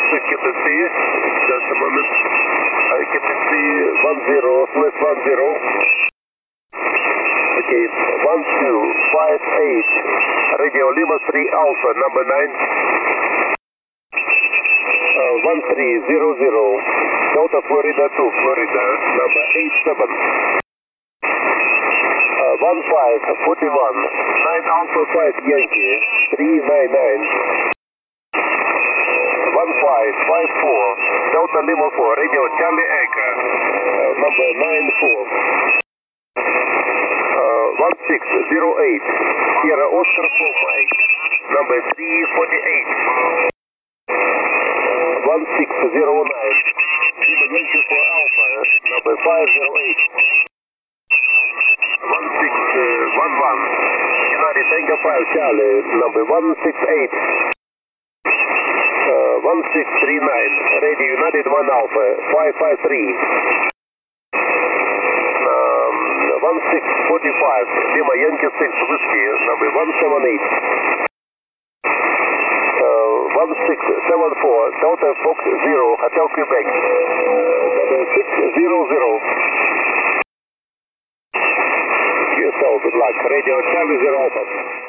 Captain C. Just a moment. Captain C, 10/10. Okay, 1258. Radio Lima 3 Alpha, number 9. 1300. Delta Florida 2, Florida, number 87. 1541. 9 Alpha 5 Yankee, 399. 1554. Delta Lima 4, Radio Charlie Echo, number 94. 1608. Sierra Oscar 4 Mike, number 348. 1609. Yankee 4 Alpha, number 508. 1611. United Tango 5 Charlie, number 168. 1639. Radio United 1 Alpha, 553. 1645. Lima Yankee 6 Whiskey, number 178. 1674. Delta Fox 0, Hotel Quebec, number 600. Yourself, good luck. Radio Charlie 0 Alpha.